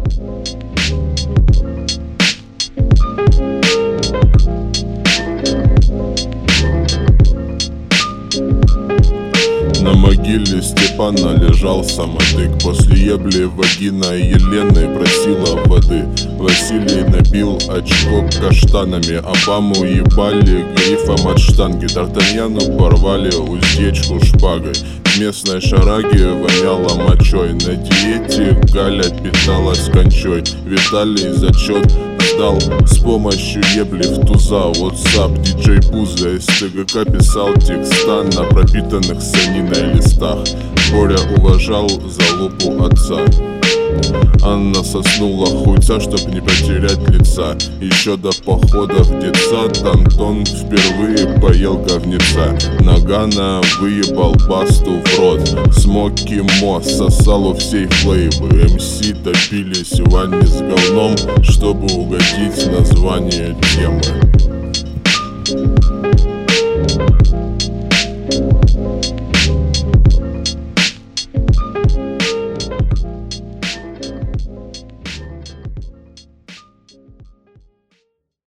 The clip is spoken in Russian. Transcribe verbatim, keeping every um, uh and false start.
На могиле Степана лежал самотык. После ебли вагина Елены просила воды. Василий набил очко каштанами. Обаму ебали грифом от штанги. Д'Артаньяну порвали уздечку шпагой. Местной шараги воняло мочой. На диете Галя питалась кончой. Виталий зачет сдал с помощью ебли в туза. WhatsApp, диджей Пузо из ТГК писал текста на пропитанных саниной листах. Боря уважал залупу отца. Анна соснула хуйца, чтоб не потерять лица. Еще до похода в детсад Антон впервые поел говнеца. Нагана выебал басту в рот. Смоки Мо сосал у всей флейвы. МС топились в ванне с говном, чтобы угодить название темы.